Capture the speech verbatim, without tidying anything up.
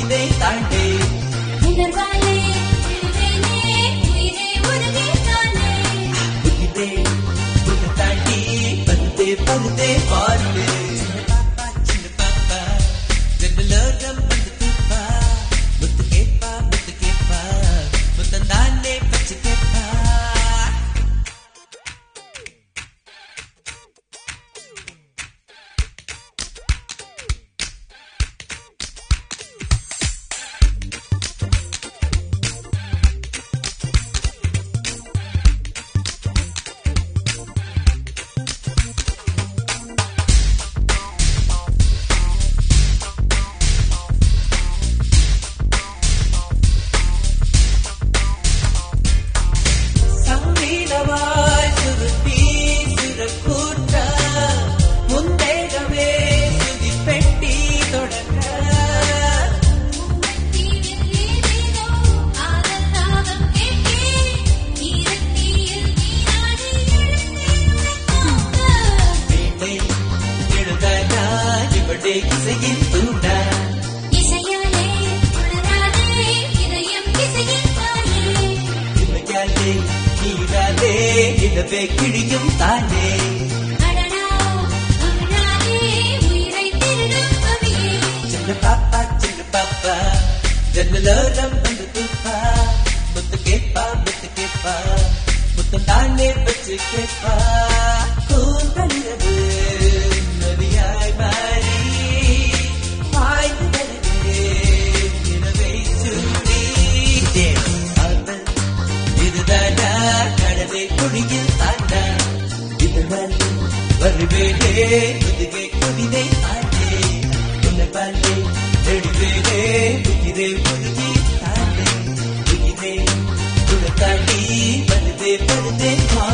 உன்னை தாண்டே உணர்வாலே உயிரே உயிரே உருகே தானே உயிரே உன்னை தாண்டி பருதே பருதே வாழ்வே பாப்பா சின்ன பாப்பா ஜெபலோரம் வந்து கேப்பா முத்து கேப்பா முத்து கேப்பா முத்தம் தானே பச்சை கேப்பா சங்கீதமாய் சுருட்டி சுரக்கூட்ட முந்தேகமே சுதி பெட்டி தொடங்க தீவில் ஏதேதோ ஆதல் தாகம் கேட்டே ஈரத்தீயில் நீராடி எழுந்தேன் உனக்காக வீட்டை எழுதானா இவளே இசையின் தூண்டா இசையாலே உணராதே இதயம் இசையின் தாயே இவையாலே நீராலே இளவே கிழியும் தானே அடடா அழாதே உயிரை திருடும் கவியே சின்ன பாப்பா சின்ன பாப்பா ஜன்னலோரம் வந்து தூப்பா முத்து கேப்பா முத்து கேப்பா முத்தம் தானே பச்சு கேப்பா கூந்தலிரவு நதியாய் மாறி பாய்ந்து வருவே நிலவை சூடி அவள் இதுதானா கடலை குடியில் தாண்டா இதனால் வருவேனே முதுகை குடிதை ஆண்டே உன்னை பாண்டே நெடுவேனே உயிரே உருகி தாண்டே உயிரே உன்னை தாண்டி வருதே வருதே